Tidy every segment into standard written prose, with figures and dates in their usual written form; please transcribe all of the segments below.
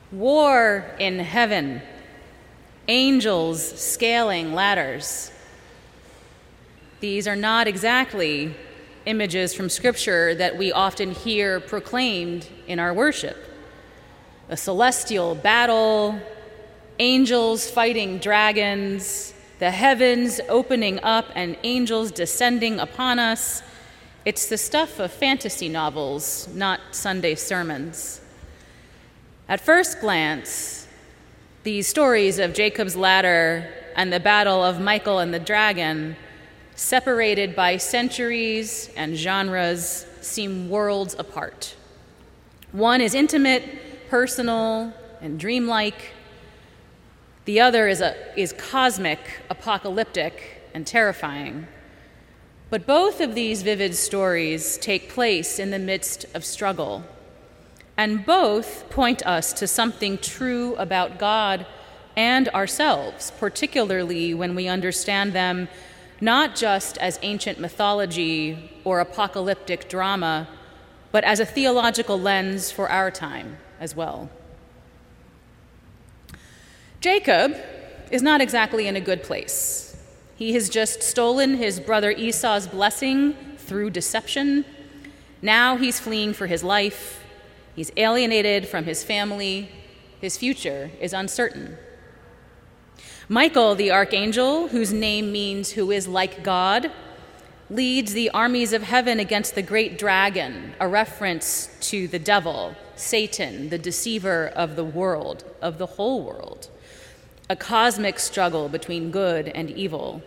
War in heaven, angels scaling ladders. These are not exactly images from Scripture that we often hear proclaimed in our worship. A celestial battle, angels fighting dragons, the heavens opening up and angels descending upon us. It's the stuff of fantasy novels, not Sunday sermons. At first glance, these stories of Jacob's ladder and the battle of Michael and the dragon, separated by centuries and genres, seem worlds apart. One is intimate, personal, and dreamlike. The other is cosmic, apocalyptic, and terrifying. But both of these vivid stories take place in the midst of struggle, and both point us to something true about God and ourselves, particularly when we understand them not just as ancient mythology or apocalyptic drama, but as a theological lens for our time as well. Jacob is not exactly in a good place. He has just stolen his brother Esau's blessing through deception. Now he's fleeing for his life. He's alienated from his family. His future is uncertain. Michael, the archangel, whose name means who is like God, leads the armies of heaven against the great dragon, a reference to the devil, Satan, the deceiver of the world, of the whole world, a cosmic struggle between good and evil.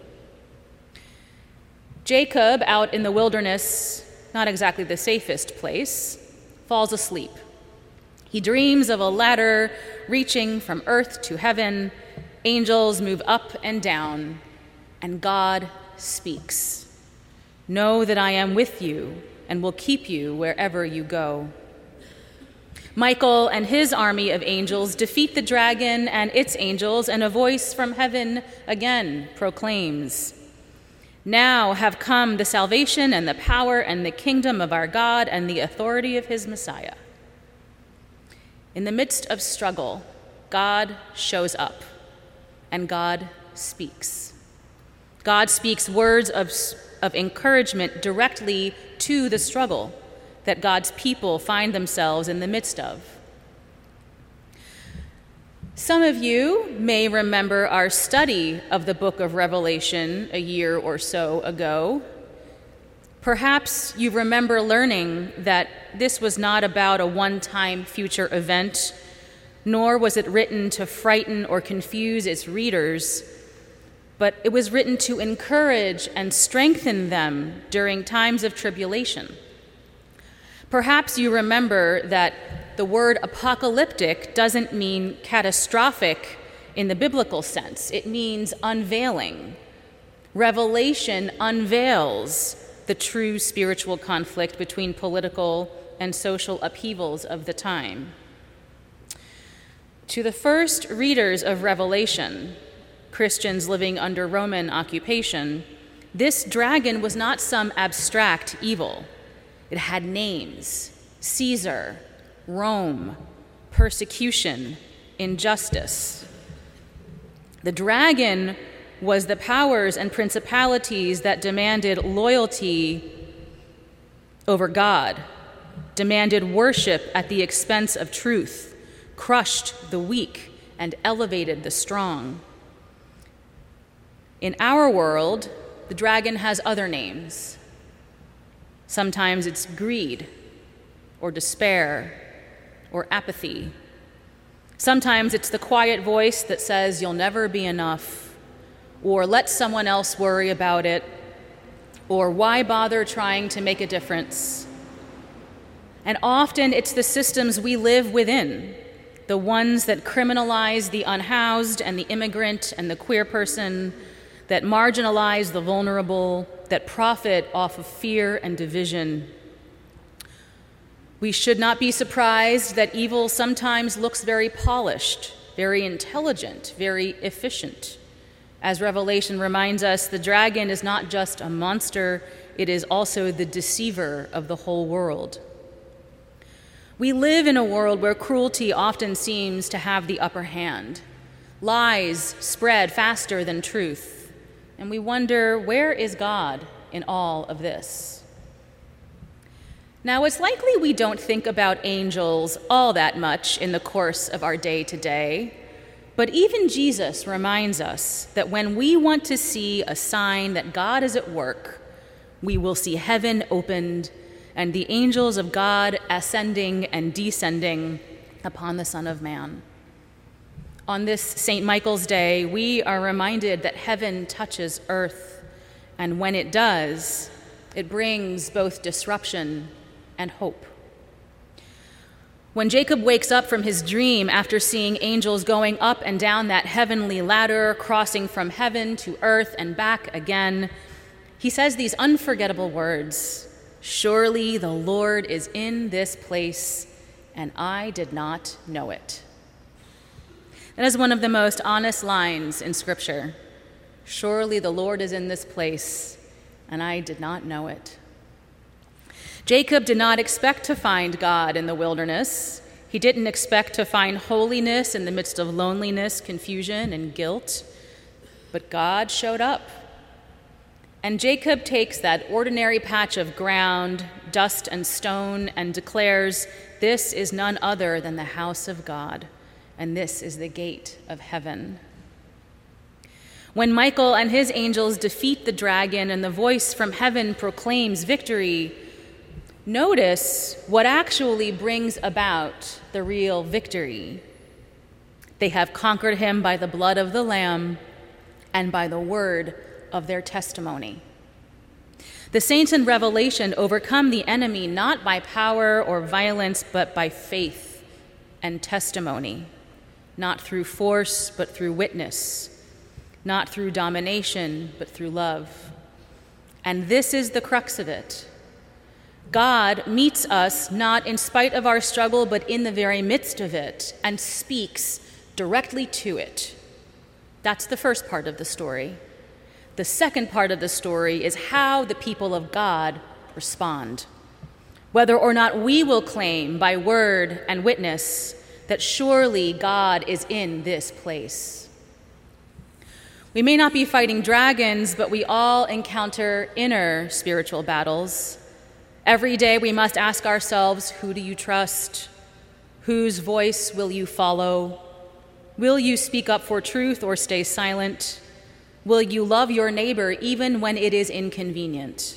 Jacob, out in the wilderness, not exactly the safest place, falls asleep. He dreams of a ladder reaching from earth to heaven. Angels move up and down, and God speaks. Know that I am with you and will keep you wherever you go. Michael and his army of angels defeat the dragon and its angels, and a voice from heaven again proclaims, "Now have come the salvation and the power and the kingdom of our God and the authority of his Messiah." In the midst of struggle, God shows up, and God speaks. God speaks words of encouragement directly to the struggle that God's people find themselves in the midst of. Some of you may remember our study of the book of Revelation a year or so ago. Perhaps you remember learning that this was not about a one-time future event, nor was it written to frighten or confuse its readers, but it was written to encourage and strengthen them during times of tribulation. Perhaps you remember that the word apocalyptic doesn't mean catastrophic in the biblical sense. It means unveiling. Revelation unveils the true spiritual conflict between political and social upheavals of the time. To the first readers of Revelation, Christians living under Roman occupation, this dragon was not some abstract evil. It had names: Caesar, Rome, persecution, injustice. The dragon was the powers and principalities that demanded loyalty over God, demanded worship at the expense of truth, crushed the weak, and elevated the strong. In our world, the dragon has other names. Sometimes it's greed, or despair, or apathy. Sometimes it's the quiet voice that says, "You'll never be enough," or "Let someone else worry about it," or "Why bother trying to make a difference?" And often it's the systems we live within, the ones that criminalize the unhoused and the immigrant and the queer person, that marginalize the vulnerable, that profit off of fear and division. We should not be surprised that evil sometimes looks very polished, very intelligent, very efficient. As Revelation reminds us, the dragon is not just a monster, it is also the deceiver of the whole world. We live in a world where cruelty often seems to have the upper hand. Lies spread faster than truth, and we wonder, where is God in all of this? Now, it's likely we don't think about angels all that much in the course of our day-to-day, but even Jesus reminds us that when we want to see a sign that God is at work, we will see heaven opened and the angels of God ascending and descending upon the Son of Man. On this St. Michael's Day, we are reminded that heaven touches earth, and when it does, it brings both disruption and hope. When Jacob wakes up from his dream after seeing angels going up and down that heavenly ladder, crossing from heaven to earth and back again, he says these unforgettable words, "Surely the Lord is in this place, and I did not know it." That is one of the most honest lines in Scripture. Surely the Lord is in this place, and I did not know it. Jacob did not expect to find God in the wilderness. He didn't expect to find holiness in the midst of loneliness, confusion, and guilt. But God showed up. And Jacob takes that ordinary patch of ground, dust and stone, and declares, "This is none other than the house of God, and this is the gate of heaven." When Michael and his angels defeat the dragon and the voice from heaven proclaims victory, notice what actually brings about the real victory. They have conquered him by the blood of the Lamb and by the word of their testimony. The saints in Revelation overcome the enemy not by power or violence, but by faith and testimony, not through force, but through witness, not through domination, but through love. And this is the crux of it. God meets us not in spite of our struggle, but in the very midst of it, and speaks directly to it. That's the first part of the story. The second part of the story is how the people of God respond. Whether or not we will claim by word and witness that surely God is in this place. We may not be fighting dragons, but we all encounter inner spiritual battles. Every day we must ask ourselves, who do you trust? Whose voice will you follow? Will you speak up for truth or stay silent? Will you love your neighbor even when it is inconvenient?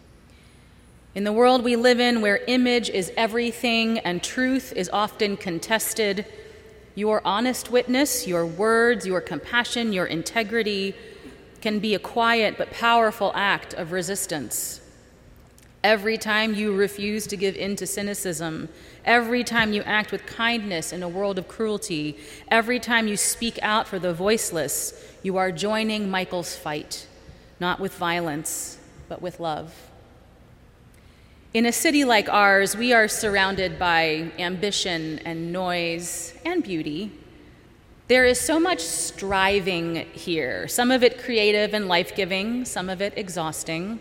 In the world we live in, where image is everything and truth is often contested, your honest witness, your words, your compassion, your integrity can be a quiet but powerful act of resistance. Every time you refuse to give in to cynicism, every time you act with kindness in a world of cruelty, every time you speak out for the voiceless, you are joining Michael's fight, not with violence, but with love. In a city like ours, we are surrounded by ambition and noise and beauty. There is so much striving here, some of it creative and life-giving, some of it exhausting.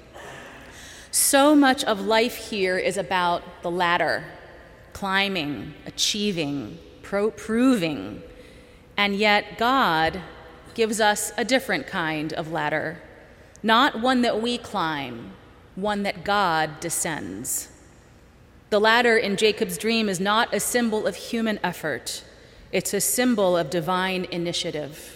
So much of life here is about the ladder, climbing, achieving, proving, and yet God gives us a different kind of ladder, not one that we climb, one that God descends. The ladder in Jacob's dream is not a symbol of human effort. It's a symbol of divine initiative.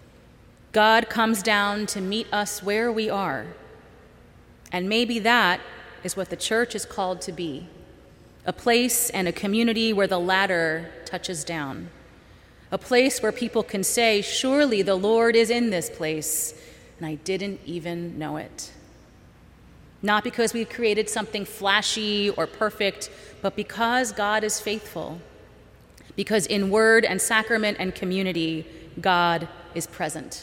God comes down to meet us where we are. And maybe that is what the church is called to be, a place and a community where the ladder touches down, a place where people can say, surely the Lord is in this place, and I didn't even know it. Not because we've created something flashy or perfect, but because God is faithful, because in word and sacrament and community, God is present.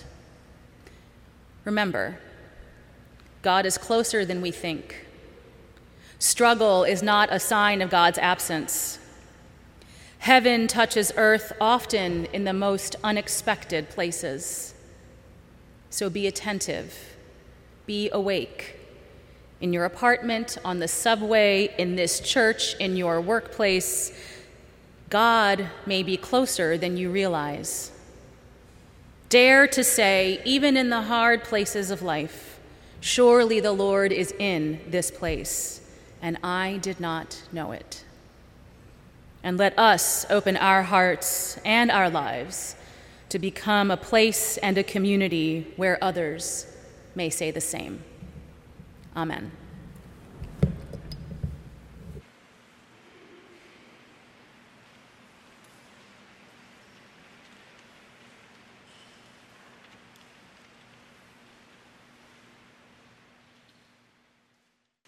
Remember, God is closer than we think. Struggle is not a sign of God's absence. Heaven touches earth often in the most unexpected places. So be attentive, be awake, in your apartment, on the subway, in this church, in your workplace. God may be closer than you realize. Dare to say, even in the hard places of life, surely the Lord is in this place, and I did not know it. And let us open our hearts and our lives to become a place and a community where others may say the same. Amen.